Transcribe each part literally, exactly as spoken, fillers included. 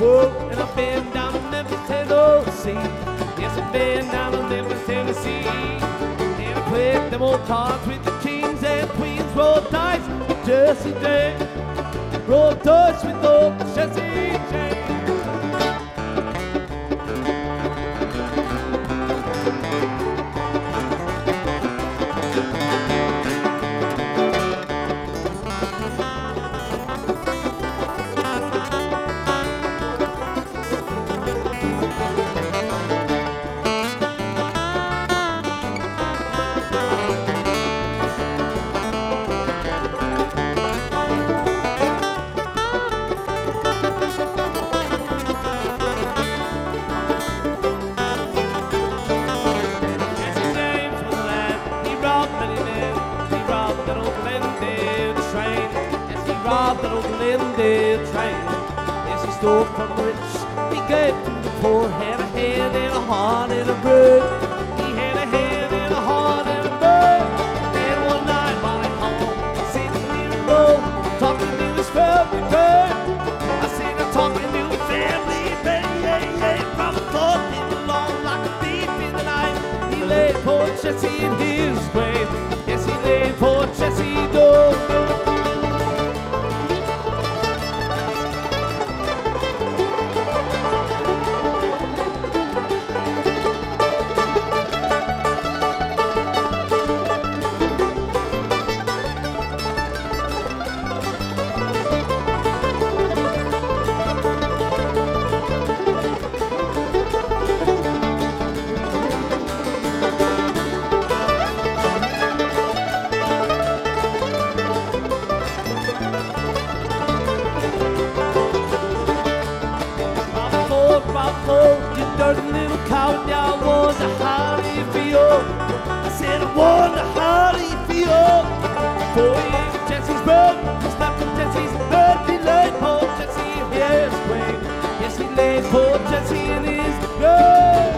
Whoa, and I've been down to Memphis, Tennessee. Yes, I've been down to Memphis, Tennessee. And I played them old cards with the kings and queens. Roll dice with Jesse James. Roll dice with old Jesse James. That old Glendale train. Yes, he stole from the rich, he gave to the poor. Had a hand and a heart and a brain. He had a hand and a heart and a brain. And one night while at home, sitting in a row, talking to his family band. I seen him talking to his family band. Yeah, yeah, from the clock in along like a thief in the night. He laid poor Jesse in his grave. Yes, he laid poor Jesse down. Oh, you dirty little coward, I wonder how do you feel? I said, I wonder how do you feel? For he ain't Jesse's brother, he slept with Jesse's bed. He laid poor Jesse in his grave. Yes, he laid poor Jesse in his grave.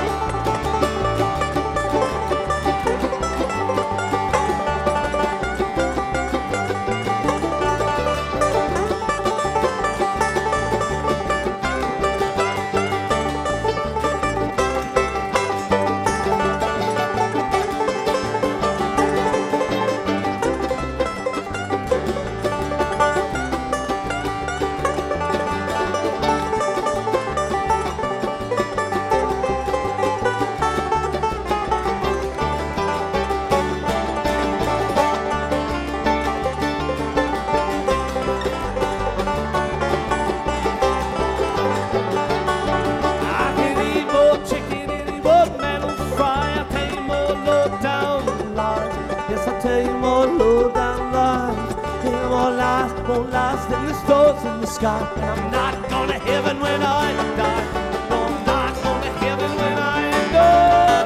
Won't last in the stars in the sky. And I'm not going to heaven when I die. No, I'm not going to heaven when I die.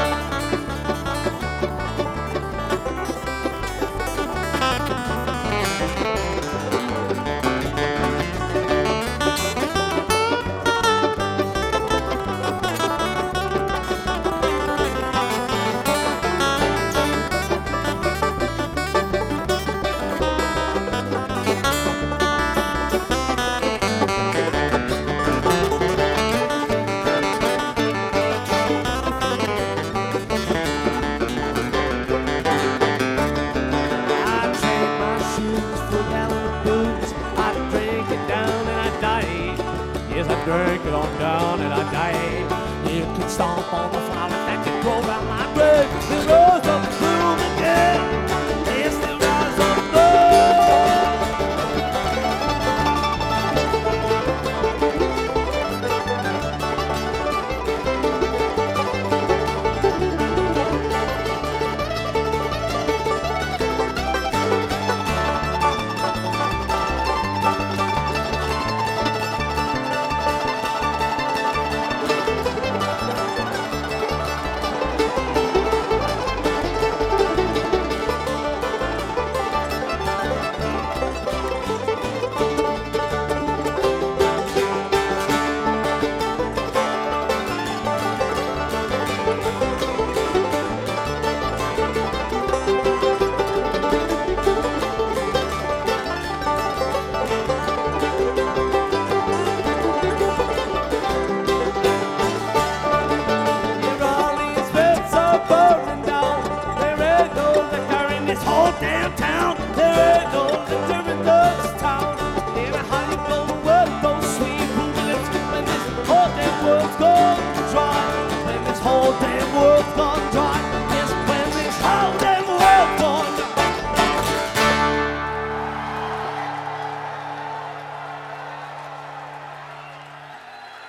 Drink it on down and I die. You can stomp on the flower that can grow around my grave. It rose up through the dead. It still rise up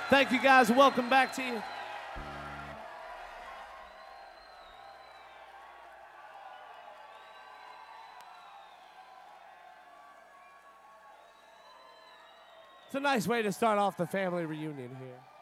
Thank you guys. Welcome back to you. It's a nice way to start off the family reunion here.